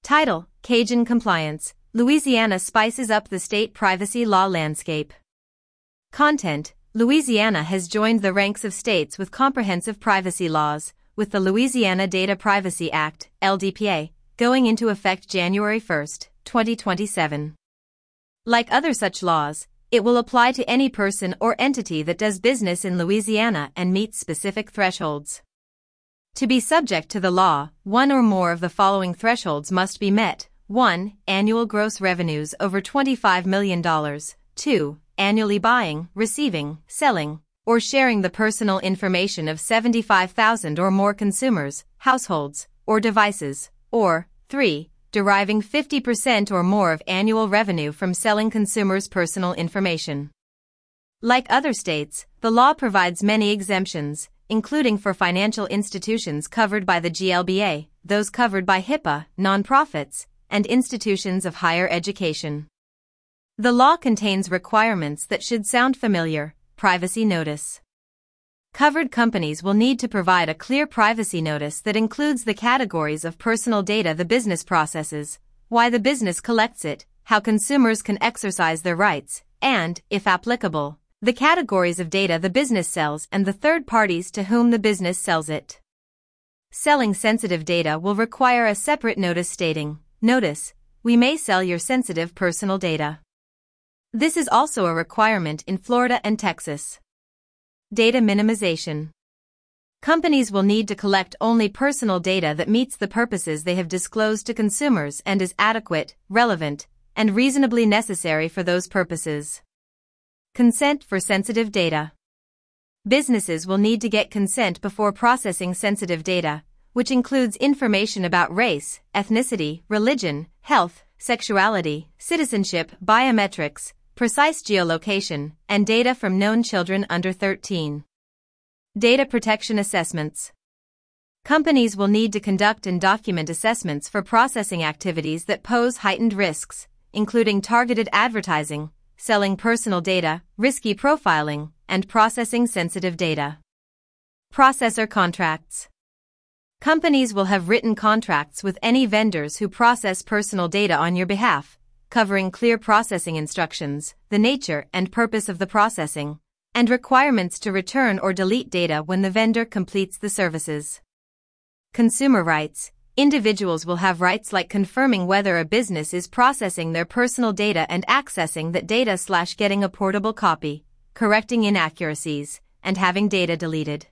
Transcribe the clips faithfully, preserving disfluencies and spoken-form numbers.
Title: Cajun Compliance. Louisiana spices up the state privacy law landscape. Content: Louisiana has joined the ranks of states with comprehensive privacy laws, with the Louisiana Data Privacy Act, L D P A, going into effect January first, twenty twenty-seven. Like other such laws, it will apply to any person or entity that does business in Louisiana and meets specific thresholds. To be subject to the law, one or more of the following thresholds must be met. one. Annual gross revenues over twenty-five million dollars. two. Annually buying, receiving, selling, or sharing the personal information of seventy-five thousand or more consumers, households, or devices. Or, three. Deriving fifty percent or more of annual revenue from selling consumers' personal information. Like other states, the law provides many exemptions, including for financial institutions covered by the G L B A, those covered by HIPAA, nonprofits, and institutions of higher education. The law contains requirements that should sound familiar. Privacy notice. Covered companies will need to provide a clear privacy notice that includes the categories of personal data the business processes, why the business collects it, how consumers can exercise their rights, and, if applicable, the categories of data the business sells and the third parties to whom the business sells it. Selling sensitive data will require a separate notice stating, "Notice, we may sell your sensitive personal data." This is also a requirement in Florida and Texas. Data minimization. Companies will need to collect only personal data that meets the purposes they have disclosed to consumers and is adequate, relevant, and reasonably necessary for those purposes. Consent for sensitive data. Businesses will need to get consent before processing sensitive data, which includes information about race, ethnicity, religion, health, sexuality, citizenship, biometrics, precise geolocation, and data from known children under thirteen. Data protection assessments. Companies will need to conduct and document assessments for processing activities that pose heightened risks, including targeted advertising, selling personal data, risky profiling, and processing sensitive data. Processor contracts. Companies will have written contracts with any vendors who process personal data on your behalf, covering clear processing instructions, the nature and purpose of the processing, and requirements to return or delete data when the vendor completes the services. Consumer rights. Individuals will have rights like confirming whether a business is processing their personal data and accessing that data slash getting a portable copy, correcting inaccuracies, and having data deleted.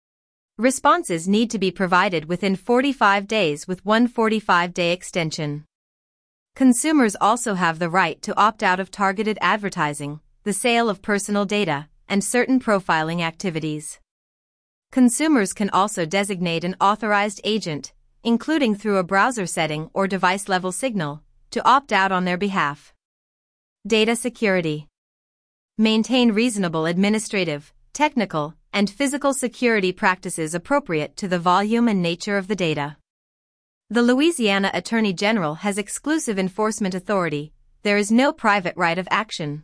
Responses need to be provided within forty-five days with one forty-five day extension. Consumers also have the right to opt out of targeted advertising, the sale of personal data, and certain profiling activities. Consumers can also designate an authorized agent, including through a browser setting or device-level signal, to opt out on their behalf. Data security. Maintain reasonable administrative, technical, and physical security practices appropriate to the volume and nature of the data. The Louisiana Attorney General has exclusive enforcement authority. There is no private right of action.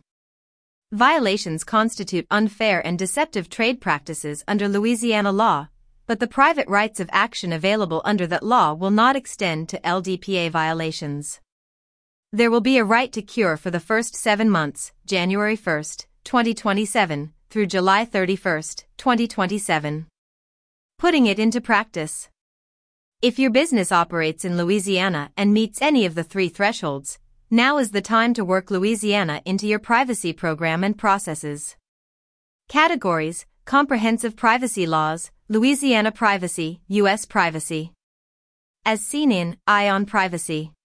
Violations constitute unfair and deceptive trade practices under Louisiana law, but the private rights of action available under that law will not extend to L D P A violations. There will be a right to cure for the first seven months, January first, twenty twenty-seven, through July thirty-first, twenty twenty-seven. Putting it into practice. If your business operates in Louisiana and meets any of the three thresholds, now is the time to work Louisiana into your privacy program and processes. Categories: Comprehensive privacy laws, Louisiana privacy, U S privacy. As seen in Eye on Privacy.